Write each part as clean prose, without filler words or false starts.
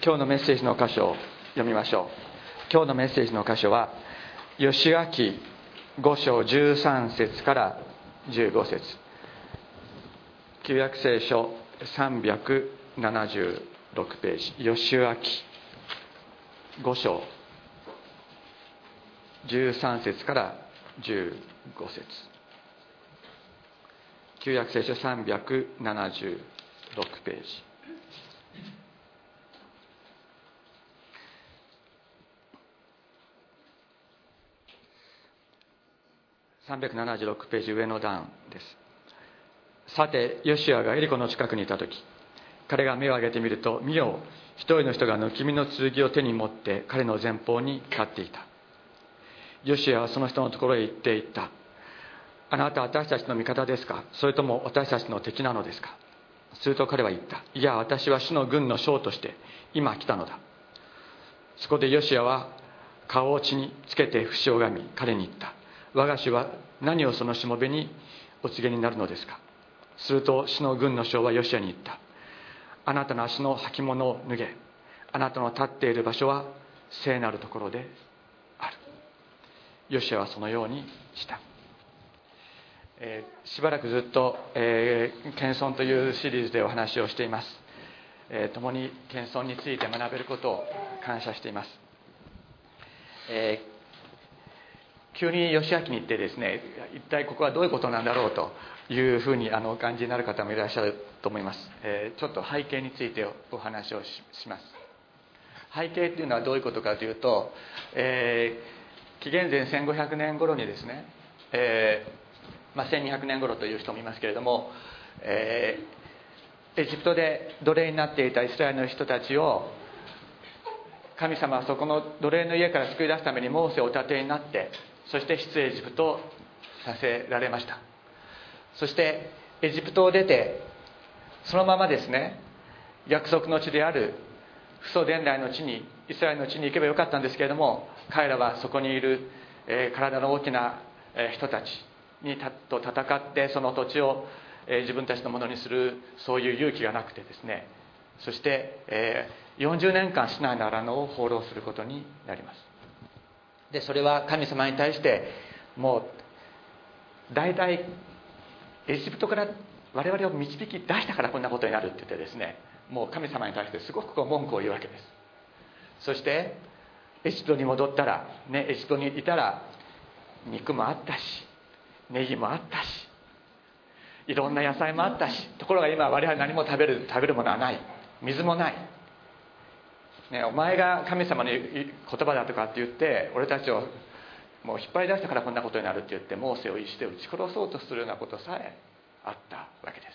今日のメッセージの箇所を読みましょう。今日のメッセージの箇所は義明5章13節から15節、旧約聖書376ページ、義明5章13節から15節、旧約聖書376ページ。376ページ上の段です。さてヨシュアがエリコの近くにいた時、彼が目を上げてみると、見よ、一人の人が抜き身の剣を手に持って彼の前方に立っていた。ヨシュアはその人のところへ行って言った。あなたは私たちの味方ですか、それとも私たちの敵なのですか。すると彼は言った。いや、私は主の軍の将として今来たのだ。そこでヨシュアは顔を血につけて節を拝み、彼に言った。我が主は何をそのしもべにお告げになるのですか。すると主の軍の将はヨシュアに言った。あなたの足の履物を脱げ。あなたの立っている場所は聖なるところである。ヨシュアはそのようにした。しばらくずっと、謙遜というシリーズでお話をしています。共に謙遜について学べることを感謝しています。急に義明に行ってですね、一体ここはどういうことなんだろうというふうにお感じになる方もいらっしゃると思います。ちょっと背景についてお話をします。背景というのはどういうことかというと、紀元前1500年頃にですね、1200年頃という人もいますけれども、エジプトで奴隷になっていたイスラエルの人たちを神様はそこの奴隷の家から救い出すためにモーセをお立てになって、そして出エジプトさせられました。そしてエジプトを出て、そのままですね、約束の地である父祖伝来の地に、イスラエルの地に行けばよかったんですけれども、彼らはそこにいる、体の大きな人たちにと戦ってその土地を自分たちのものにする、そういう勇気がなくてですね、そして40年間シナイの荒野を放浪することになります。でそれは神様に対してもう大体エジプトから我々を導き出したからこんなことになるって言ってですね、もう神様に対してすごく文句を言うわけです。そしてエジプトに戻ったら、エジプトにいたら肉もあったし、ネギもあったし、いろんな野菜もあったし、ところが今我々何も食べるものはない、水もない、お前が神様の言葉だとかって言って俺たちをもう引っ張り出したからこんなことになるって言ってモーセを石で撃ち殺そうとするようなことさえあったわけです。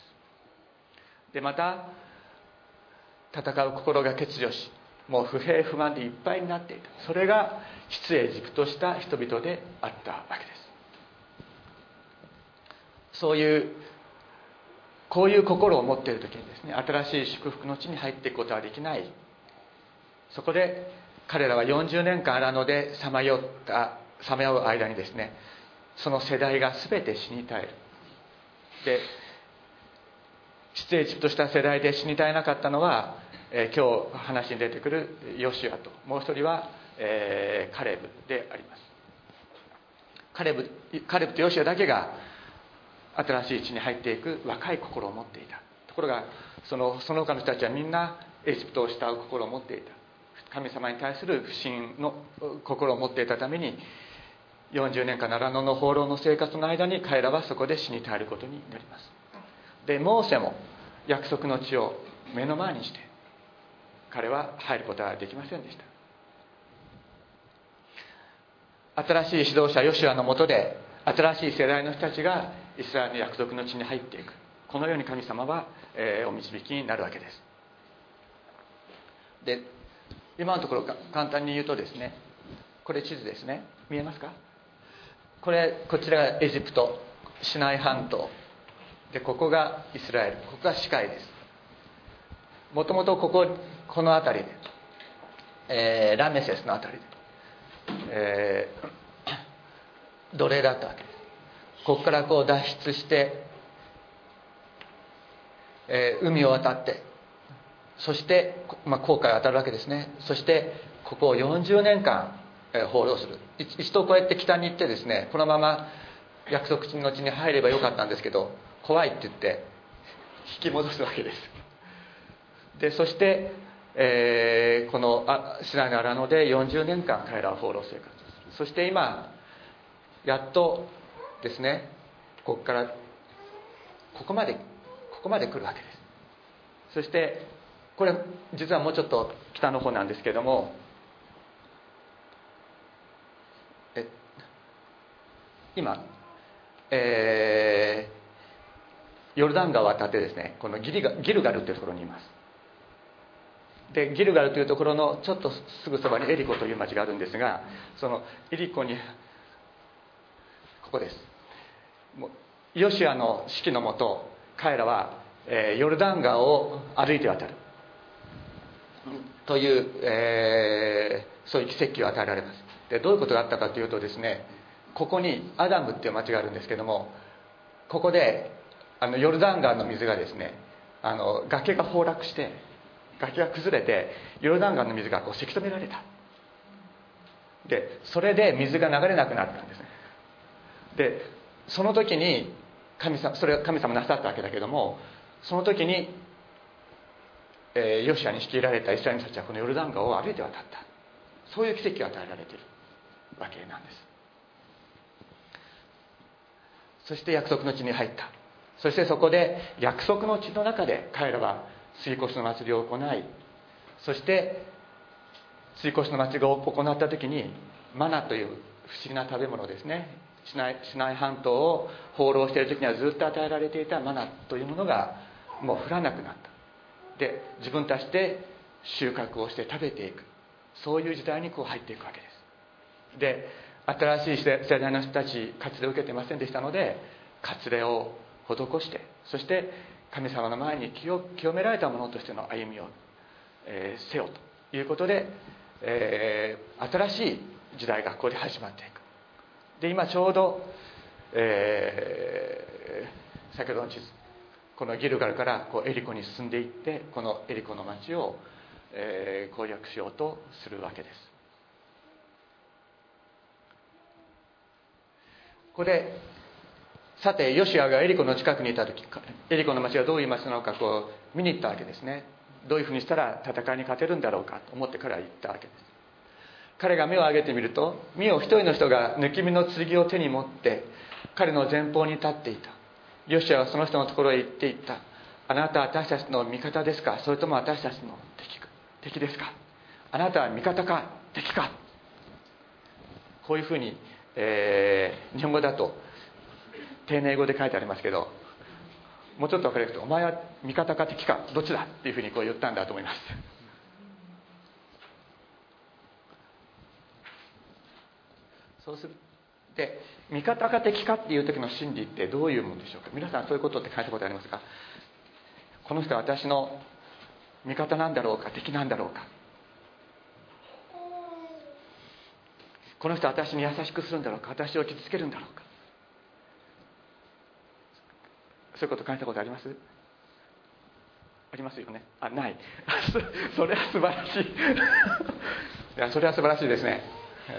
でまた戦う心が欠如し、もう不平不満でいっぱいになっていた。それが出エジプトした人々であったわけです。こういう心を持っている時にですね、新しい祝福の地に入っていくことはできない。そこで彼らは40年間荒野でさまよう間にですね、その世代が全て死に絶える。で出エジプトした世代で死に絶えなかったのは、今日話に出てくるヨシュアと、もう一人は、カレブであります。カレブとヨシュアだけが新しい地に入っていく若い心を持っていた。ところがその他の人たちはみんなエジプトを慕う心を持っていた。神様に対する不信の心を持っていたために、40年間荒野の放浪の生活の間に彼らはそこで死に絶えることになります。でモーセも約束の地を目の前にして彼は入ることはできませんでした。新しい指導者ヨシュアの下で新しい世代の人たちがイスラエルの約束の地に入っていく。このように神様は、お導きになるわけです。で今のところ簡単に言うとですね、これ地図ですね、見えますか。こちらがエジプトシナイ半島で、ここがイスラエル、ここがシカイです。もともとこの辺りで、ラメセスの辺りで、奴隷だったわけです。ここから脱出して、海を渡って、 そして、航海を当たるわけですね。そしてここを40年間放浪する。一度こうやって北に行ってですね、このまま約束の地に入ればよかったんですけど、怖いって言って引き戻すわけです。でそして、このシナイの荒野で40年間彼らは放浪生活をする。そして今やっとですね、ここまで来るわけです。そしてこれ実はもうちょっと北の方なんですけども、今、ヨルダン川を渡ってですね、このギルガルというところにいます。でギルガルというところのちょっとすぐそばにエリコという町があるんですが、そのエリコにここです。ヨシュアの指揮のもと、彼らは、ヨルダン川を歩いて渡るという、そういう奇跡を与えられます。でどういうことがあったかというとですね、ここにアダムっていう町があるんですけども、ここでヨルダン川の水がですね、崖が崩落して崖が崩れてヨルダン川の水がせき止められた。でそれで水が流れなくなったんですね。でその時にそれは神様なさったわけだけども、その時に、ヨシュアに率いられたイスラエルの人たちはこのヨルダン川を歩いて渡った。そういう奇跡が与えられているわけなんです。そして約束の地に入った。そしてそこで約束の地の中で彼らは杉越の祭りを行い、そして杉越の祭りを行った時にマナという不思議な食べ物ですね、シナイ半島を放浪している時にはずっと与えられていたマナというものがもう降らなくなった。で自分たちで収穫をして食べていく、そういう時代に入っていくわけです。で新しい世代の人たち割礼を受けていませんでしたので、割礼を施して、そして神様の前に清められた者としての歩みを、せよということで、新しい時代がここで始まっていく。で今ちょうど、先ほどの地図、このギルガルからエリコに進んでいって、このエリコの町を、攻略しようとするわけです。ここでさてヨシュアがエリコの近くにいた時、エリコの町がどういう町なのか見に行ったわけですね。どういうふうにしたら戦いに勝てるんだろうかと思って彼は行ったわけです。彼が目を上げてみると、見よ一人の人が抜き身の剣を手に持って彼の前方に立っていた。ヨシュアはその人のところへ行っていった。あなたは私たちの味方ですか、それとも私たちの敵ですか。あなたは味方か敵か。こういうふうに、日本語だと丁寧語で書いてありますけど、もうちょっと分かりやすく、お前は味方か敵かどっちだっていうふうに言ったんだと思います。そうするで、味方か敵かっていう時の心理ってどういうものでしょうか。皆さんそういうことって書いたことありますか。この人は私の味方なんだろうか敵なんだろうか。この人は私に優しくするんだろうか、私を傷つけるんだろうか。そういうこと書いたことあります？ありますよね。ないそれは素晴らしいいや、それは素晴らしいですね。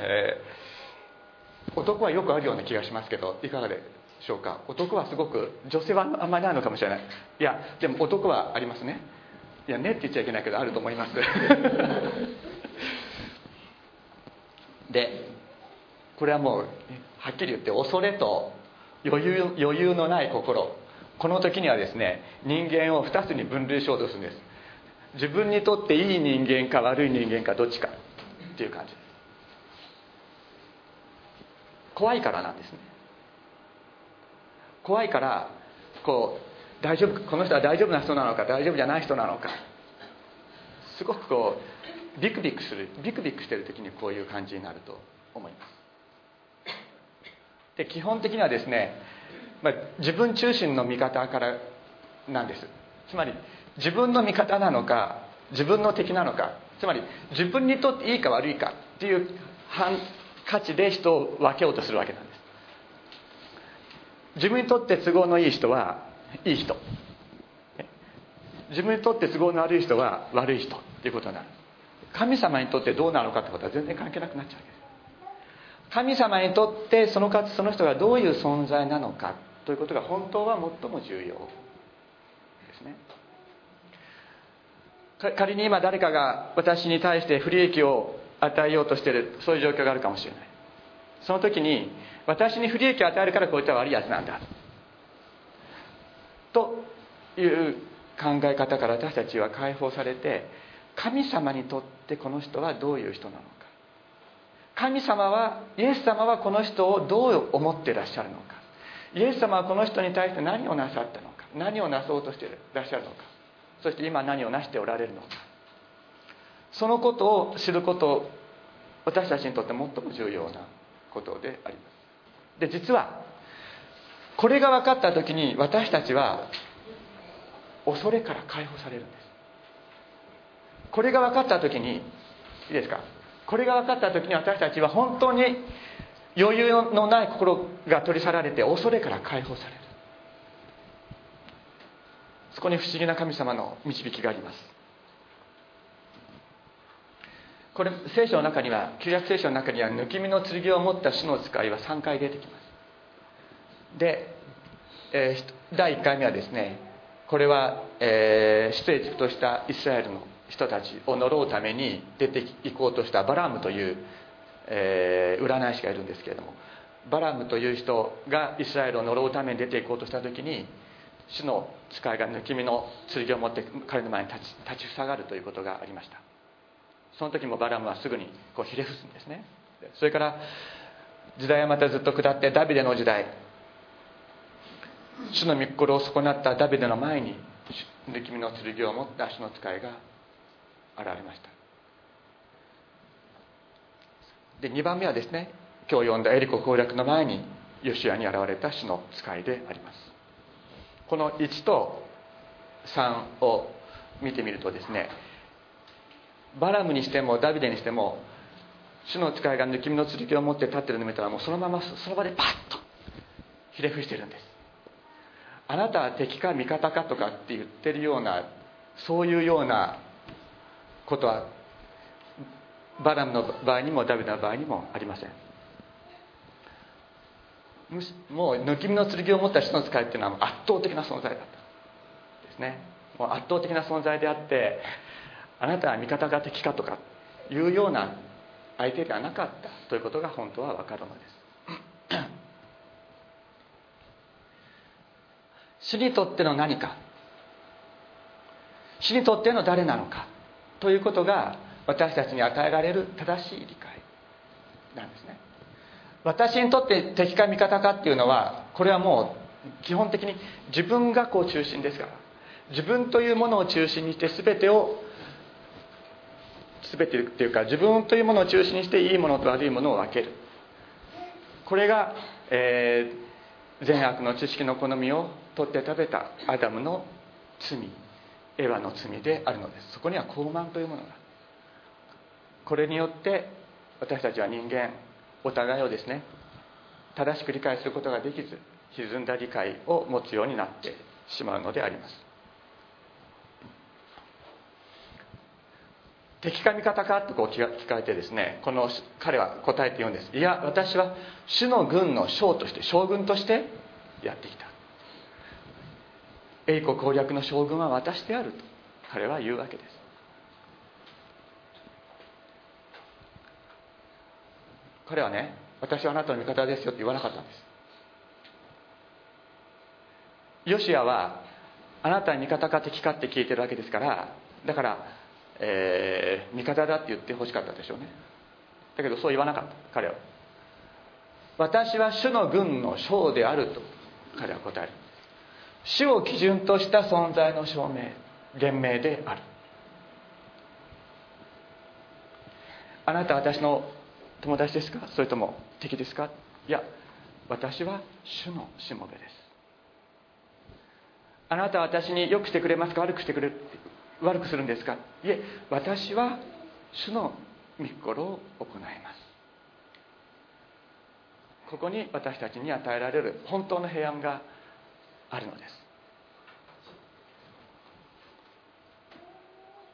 男はよくあるような気がしますけど、いかがでしょうか。男はすごく、女性はあんまりないのかもしれない。いやでも男はありますね。いやねって言っちゃいけないけどあると思いますでこれはもうはっきり言って、恐れと余裕のない心、この時にはですね、人間を2つに分類しようとするんです。自分にとっていい人間か悪い人間かどっちかっていう感じです。怖いからなんですね。怖いから大丈夫、この人は大丈夫な人なのか大丈夫じゃない人なのか、すごくビクビクしてる時にこういう感じになると思います。で基本的にはですね、自分中心の見方からなんです。つまり自分の味方なのか自分の敵なのか、つまり自分にとっていいか悪いかっていう価値で人を分けようとするわけなんです。自分にとって都合のいい人はいい人、 自分にとって都合の悪い人は悪い人っていうことになる。神様にとってどうなのかってことは全然関係なくなっちゃうわけです。神様にとってその人がどういう存在なのかということが本当は最も重要ですね。仮に今誰かが私に対して不利益を与えようとしている、そういう状況があるかもしれない。その時に私に不利益を与えるからこいつは悪いやつなんだという考え方から私たちは解放されて、神様にとってこの人はどういう人なのか、神様は、イエス様はこの人をどう思っていらっしゃるのか、イエス様はこの人に対して何をなさったのか、何をなそうとしていらっしゃるのか、そして今何をなしておられるのか、そのことを知ること、私たちにとって最も重要なことであります。で、実はこれが分かった時に私たちは恐れから解放されるんです。これが分かった時に、いいですか、これが分かった時に私たちは本当に余裕のない心が取り去られて恐れから解放される。そこに不思議な神様の導きがあります。これ聖書の中には、旧約聖書の中には抜き身の剣を持った主の使いは3回出てきます。で、第1回目はですね、これは、出エジプトしたイスラエルの人たちを呪うために出ていこうとしたバラムという、占い師がいるんですけれども、バラムという人がイスラエルを呪うために出ていこうとした時に、主の使いが抜き身の剣を持って彼の前に立ちふさがるということがありました。その時もバラムはすぐにこうひれ伏すんですね。それから時代はまたずっと下ってダビデの時代、主の御心を損なったダビデの前に抜き身の剣を持った主の使いが現れました。で、2番目はですね、今日読んだエリコ攻略の前にヨシュアに現れた主の使いであります。この1と3を見てみるとですね、バラムにしてもダビデにしても、主の使いが抜き身の剣を持って立っているのを見たら、もうそのままその場でパッとひれ伏しているんです。あなたは敵か味方かとかって言ってるような、そういうようなことはバラムの場合にもダビデの場合にもありません。もう抜き身の剣を持った主の使いっていうのは圧倒的な存在だったですね。もう圧倒的な存在であって、あなたは味方か敵かとかいうような相手ではなかったということが本当は分かるのです。主にとっての何か、主にとっての誰なのかということが私たちに与えられる正しい理解なんですね。私にとって敵か味方かっていうのは、これはもう基本的に自分がこう中心ですから、自分というものを中心にして全てっていうか、自分というものを中心にしていいものと悪いものを分ける。これが、善悪の知識の好みを取って食べたアダムの罪、エヴァの罪であるのです。そこには傲慢というものが、これによって私たちは人間お互いをですね、正しく理解することができず、歪んだ理解を持つようになってしまうのであります。敵か味方かとこう聞かれてですね、彼は答えて言うんです。いや、私は主の軍の将として、将軍としてやってきた。エリコ攻略の将軍は私であると彼は言うわけです。彼はね、私はあなたの味方ですよって言わなかったんです。ヨシアはあなたは味方か敵かって聞いてるわけですから、だから味方だって言ってほしかったでしょうね。だけどそう言わなかった。彼は私は主の軍の将であると彼は答える。主を基準とした存在の証明、言明である。あなたは私の友達ですか、それとも敵ですか。いや、私は主のしもべです。あなたは私に良くしてくれますか、悪くするんですか。いえ、私は主の御心を行います。ここに私たちに与えられる本当の平安があるのです。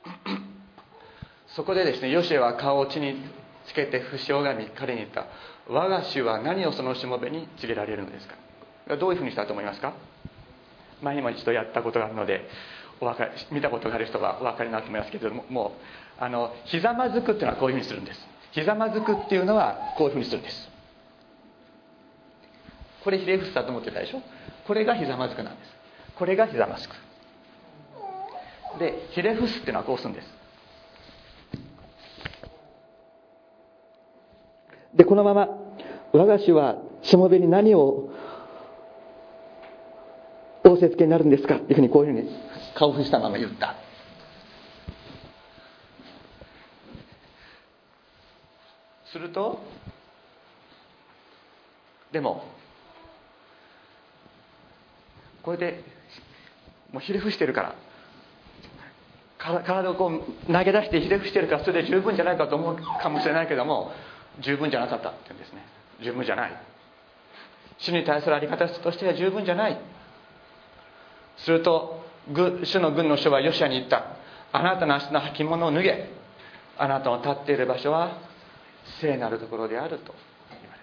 そこでですね、ヨシュアは顔を地につけて伏し拝み、彼に言った。我が主は何をそのしもべに告げられるのですか。どういうふうにしたと思いますか。前にも一度やったことがあるので見たことがある人はお分かりになると思いますけれども、もうひざまずくっていうのはこういうふうにするんです。ひざまずくっていうのはこういうふうにするんです。これひれ伏すだと思ってたでしょ。これがひざまずくなんです。これがひざまずくで、ひれ伏すっていうのはこうするんです。でこのまま我が主はしもべに何を仰せつけになるんですかというふうにこういうふうに顔を伏したまま言った。するとでもこれでもうひれ伏してるから体をこう投げ出してひれ伏してるからそれで十分じゃないかと思うかもしれないけども、十分じゃなかったって言うんですね。十分じゃない。主に対するあり方としては十分じゃない。すると主の軍の将はヨシュアに言った。あなたの足の履物を脱げ。あなたの立っている場所は聖なるところであると言われる。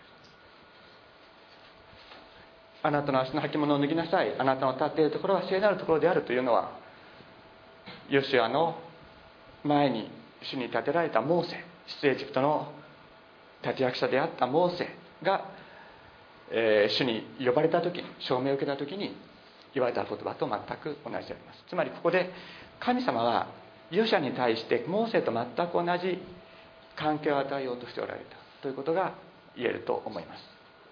あなたの足の履物を脱ぎなさい。あなたの立っているところは聖なるところであるというのは、ヨシュアの前に主に立てられたモーセ、出エジプトの立役者であったモーセが、主に呼ばれた時に、証明を受けた時に言われた言葉と全く同じであります。つまりここで神様はヨシュアに対してモーセと全く同じ関係を与えようとしておられたということが言えると思います。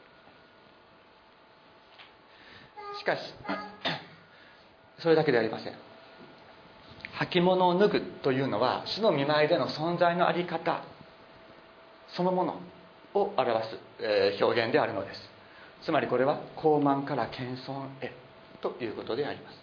しかしそれだけではありません。履物を脱ぐというのは主の御前での存在のあり方そのものを表す、表現であるのです。つまりこれは高慢から謙遜へということであります。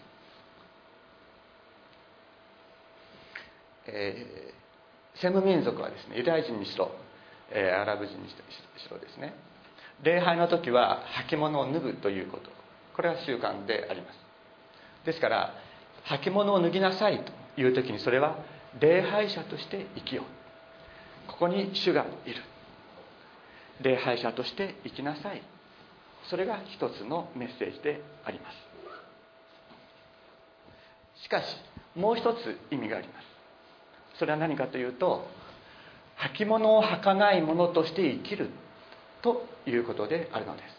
セム民族はですね、ユダヤ人にしろ、アラブ人にしろですね、礼拝の時は履物を脱ぐということ、これは習慣であります。ですから履物を脱ぎなさいという時に、それは礼拝者として生きよう、ここに主がいる、礼拝者として生きなさい、それが一つのメッセージであります。しかしもう一つ意味があります。それは何かというと、履物を履かない者として生きるということであるのです。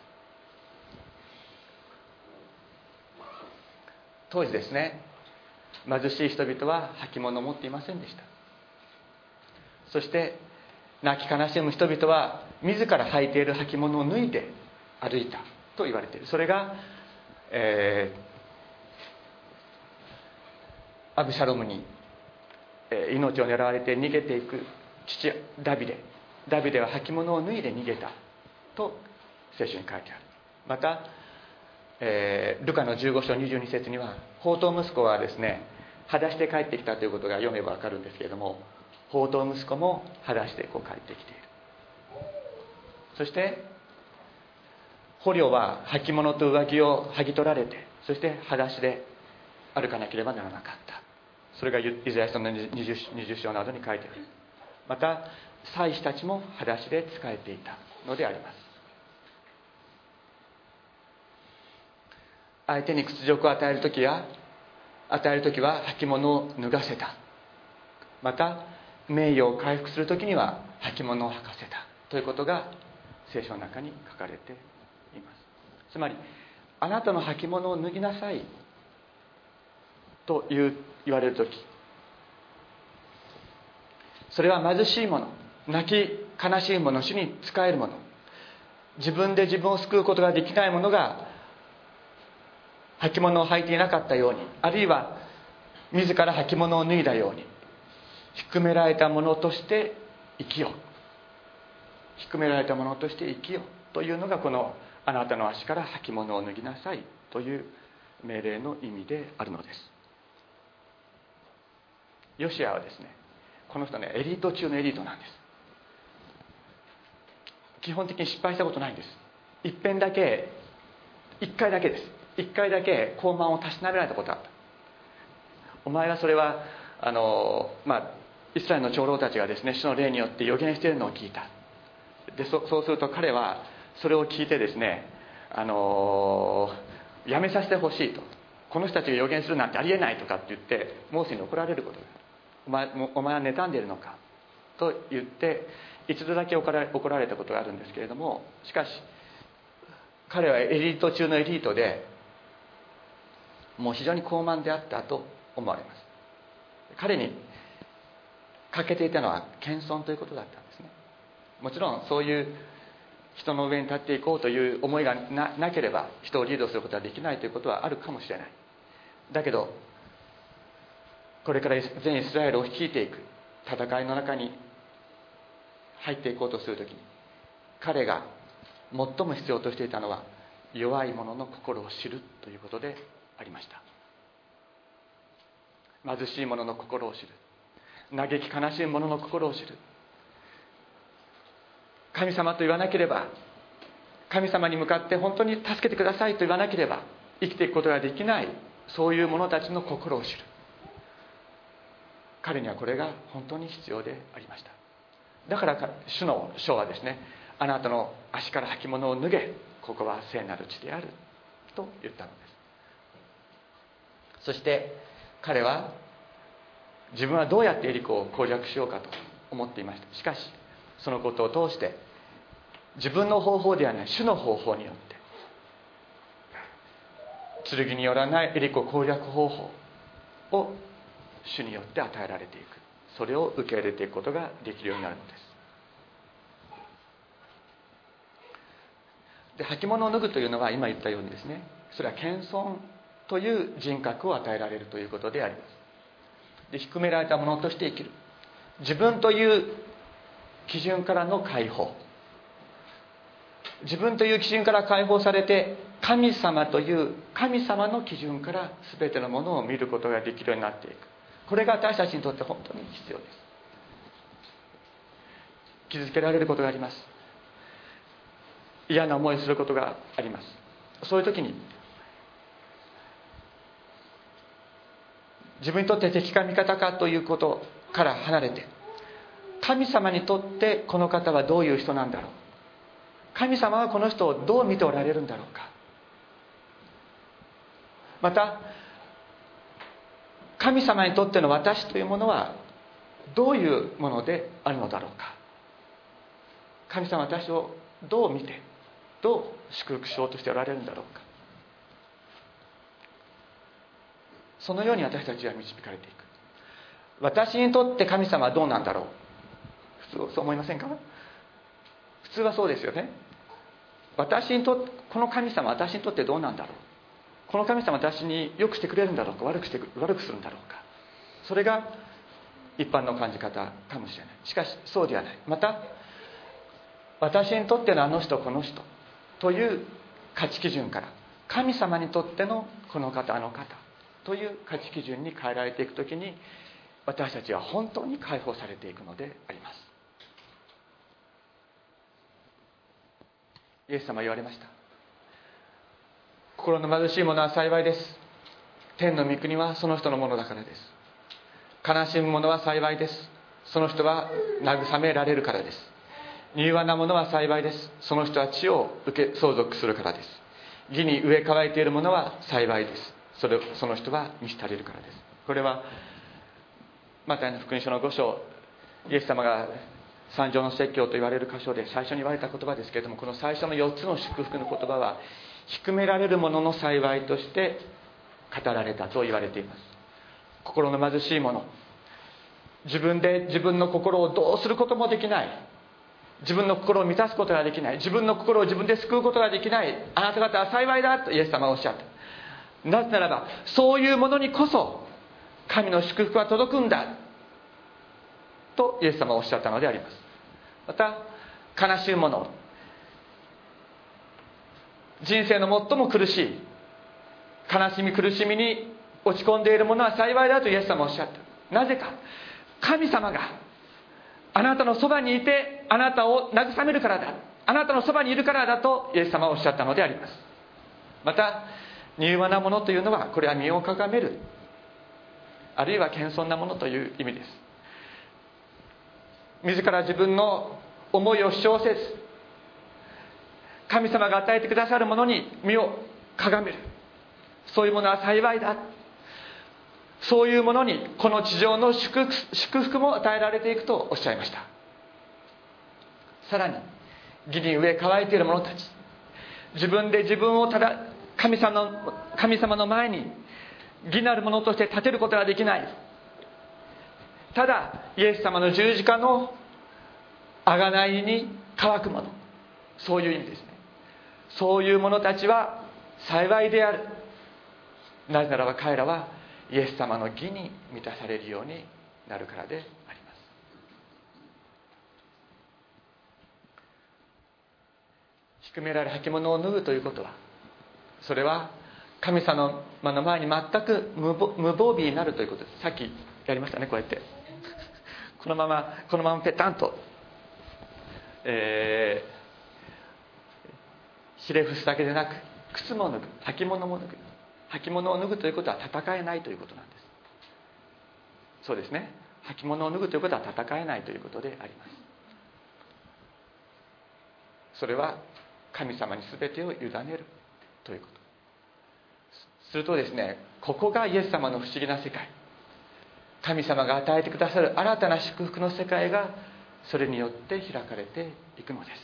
当時ですね、貧しい人々は履物を持っていませんでした。そして泣き悲しむ人々は自ら履いている履物を脱いで歩いたと言われている。それが、アブシャロムに命を狙われて逃げていく父ダビデは履物を脱いで逃げたと聖書に書いてある。また、ルカの15章22節には、放蕩息子はですね、裸足で帰ってきたということが読めばわかるんですけれども、放蕩息子も裸足でこう帰ってきている。そして捕虜は履物と上着を剥ぎ取られて、そして裸足で歩かなければならなかった。それがイザヤ書の 20章などに書いてある。また祭司たちも裸足で仕えていたのであります。相手に屈辱を与える時は履物を脱がせた。また名誉を回復する時には履物を履かせたということが聖書の中に書かれています。つまり、あなたの履物を脱ぎなさいと言われる時、それは貧しい者、泣き悲しい者、主に仕える者、自分で自分を救うことができない者が履物を履いていなかったように、あるいは自ら履物を脱いだように、低められた者として生きよう、低められた者として生きようというのが、このあなたの足から履物を脱ぎなさいという命令の意味であるのです。ヨシュアはですね、この人ね、エリート中のエリートなんです。基本的に失敗したことないんです。一回だけ高慢をたしなめられたことがあった。お前はそれはイスラエルの長老たちがですね、主の霊によって預言しているのを聞いた。でそうすると彼はそれを聞いてですね、やめさせてほしいと。この人たちが預言するなんてありえないとかって言ってモーセに怒られることが、お前は妬んでいるのかと言って一度だけ怒られたことがあるんですけれども、しかし彼はエリート中のエリートで、もう非常に高慢であったと思われます。彼に欠けていたのは謙遜ということだったんですね。もちろんそういう人の上に立っていこうという思いが なければ人をリードすることはできないということはあるかもしれない。だけどこれから全イスラエルを率いていく戦いの中に入っていこうとするときに、彼が最も必要としていたのは弱い者の心を知るということでありました。貧しい者の心を知る、嘆き悲しい者の心を知る。神様と言わなければ、神様に向かって本当に助けてくださいと言わなければ生きていくことができない、そういう者たちの心を知る。彼にはこれが本当に必要でありました。だから主の書はですね、あなたの足から履物を脱げ、ここは聖なる地であると言ったのです。そして彼は自分はどうやってエリコを攻略しようかと思っていました。しかしそのことを通して自分の方法ではない主の方法によって剣によらないエリコ攻略方法を主によって与えられていく、それを受け入れていくことができるようになるのです。で、履物を脱ぐというのは今言ったようにですね、それは謙遜という人格を与えられるということであります。で、低められたものとして生きる、自分という基準からの解放、自分という基準から解放されて神様という神様の基準から全てのものを見ることができるようになっていく。これが私たちにとって本当に必要です。傷つけられることがあります。嫌な思いをすることがあります。そういう時に自分にとって敵か味方かということから離れて、神様にとってこの方はどういう人なんだろう、神様はこの人をどう見ておられるんだろうか、また神様にとっての私というものはどういうものであるのだろうか、神様は私をどう見てどう祝福しようとしておられるんだろうか、そのように私たちは導かれていく。私にとって神様はどうなんだろう、普通そう思いませんか？普通はそうですよね。この神様は私にとってどうなんだろう、この神様は私に良くしてくれるんだろうか、悪くするんだろうか、それが一般の感じ方かもしれない。しかしそうではない。また私にとってのあの人この人という価値基準から、神様にとってのこの方あの方という価値基準に変えられていくときに、私たちは本当に解放されていくのであります。イエス様は言われました。心の貧しい者は幸いです。天の御国はその人のものだからです。悲しむ者は幸いです。その人は慰められるからです。柔和な者は幸いです。その人は地を相続するからです。義に植え替えている者は幸いです。その人は満ち足りるからです。これはマタイの福音書の5章、イエス様が三条の説教と言われる箇所で最初に言われた言葉ですけれども、この最初の4つの祝福の言葉は低められる者の幸いとして語られたと言われています。心の貧しい者、自分で自分の心をどうすることもできない、自分の心を満たすことができない、自分の心を自分で救うことができない、あなた方は幸いだとイエス様はおっしゃった。なぜならばそういうものにこそ神の祝福は届くんだとイエス様はおっしゃったのであります。また悲しい者、人生の最も苦しい悲しみ苦しみに落ち込んでいる者は幸いだとイエス様はおっしゃった。なぜか、神様があなたのそばにいてあなたを慰めるからだ、あなたのそばにいるからだとイエス様はおっしゃったのであります。また柔和なものというのは、これは身をかがめる、 あるいは謙遜なものという意味です。自ら自分の思いを主張せず、神様が与えてくださるものに身をかがめる、そういうものは幸いだ。そういうものにこの地上の祝福も与えられていくとおっしゃいました。さらに義に飢え渇いている者たち、自分で自分をただ神様の前に義なるものとして立てることができない、ただイエス様の十字架の贖いに乾くもの、そういう意味ですね。そういう者たちは幸いである。なぜならば彼らはイエス様の義に満たされるようになるからであります。低められ履物を脱ぐということは、それは神様の前に全く無防備になるということです。さっきやりましたね、こうやってこのままペタンと、ひれ伏すだけでなく、靴も脱ぐ、履物も脱ぐ。履物を脱ぐということは戦えないということなんです。そうですね、履物を脱ぐということは戦えないということであります。それは神様に全てを委ねるということ。するとですね、ここがイエス様の不思議な世界、神様が与えてくださる新たな祝福の世界がそれによって開かれていくのです。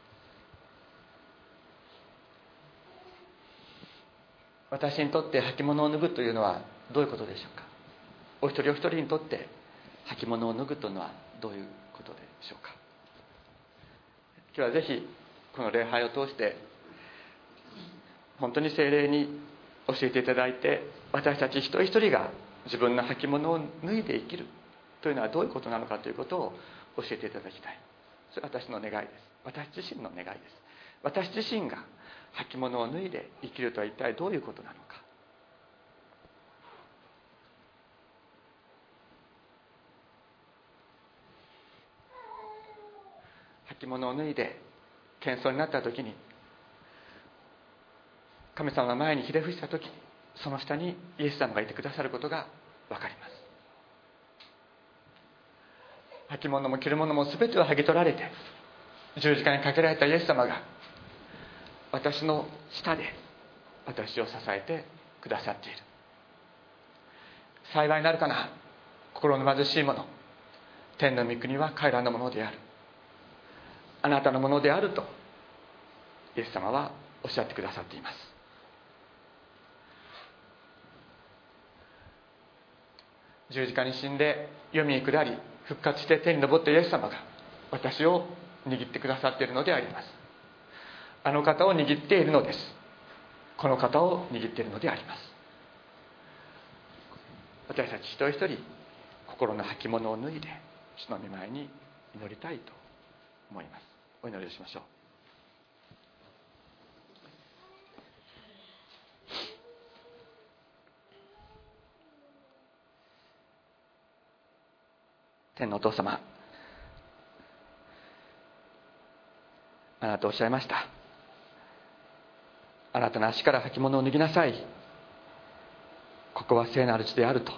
私にとって履物を脱ぐというのはどういうことでしょうか。お一人お一人にとって履物を脱ぐというのはどういうことでしょうか。今日はぜひこの礼拝を通して本当に聖霊に教えていただいて、私たち一人一人が自分の履物を脱いで生きるというのはどういうことなのかということを教えていただきたい。それは私の願いです。私自身の願いです。私自身が履物を脱いで生きるとは一体どういうことなのか。履物を脱いで謙遜になった時に、神様の前にひれ伏した時に、その下にイエス様がいてくださることが分かります。履物も着るものも全てを剥ぎ取られて十字架にかけられたイエス様が私の下で私を支えてくださっている。幸いなるかな、心の貧しい者、天の御国は彼らのものである、あなたのものであるとイエス様はおっしゃってくださっています。十字架に死んで黄泉に下り復活して天に昇ったイエス様が私を握ってくださっているのであります。あの方を握っているのです。この方を握っているのであります。私たち一人一人心の履物を脱いで主の御前に祈りたいと思います。お祈りをしましょう。天のお父様、あなたおっしゃいました。あなたの足から履物を脱ぎなさい。ここは聖なる地であると。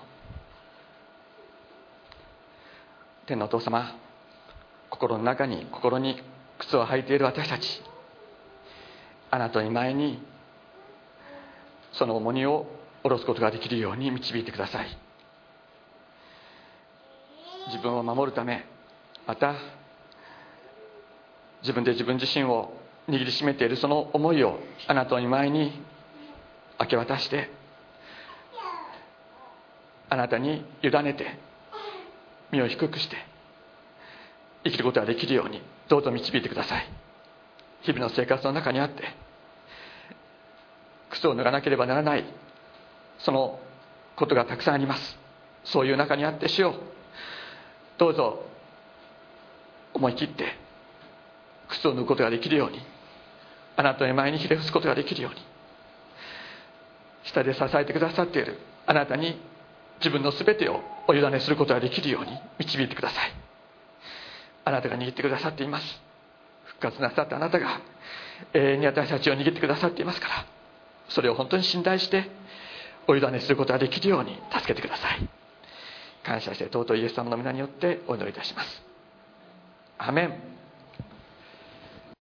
天のお父様、心に靴を履いている私たち、あなたの前にその重荷を下ろすことができるように導いてください。自分を守るため、また自分で自分自身を握りしめているその思いをあなたの前に明け渡して、あなたに委ねて身を低くして生きることができるようにどうぞ導いてください。日々の生活の中にあって靴を脱がなければならないそのことがたくさんあります。そういう中にあって主よ、どうぞ思い切って靴を脱ぐことができるように、あなたの前にひれ伏すことができるように、下で支えてくださっているあなたに自分の全てをお委ねすることができるように導いてください。あなたが握ってくださっています。復活なさったあなたが永遠に私たちを握ってくださっていますから、それを本当に信頼してお委ねすることができるように助けてください。 感謝して尊いイエス様の皆によってお祈りいたします。アメン。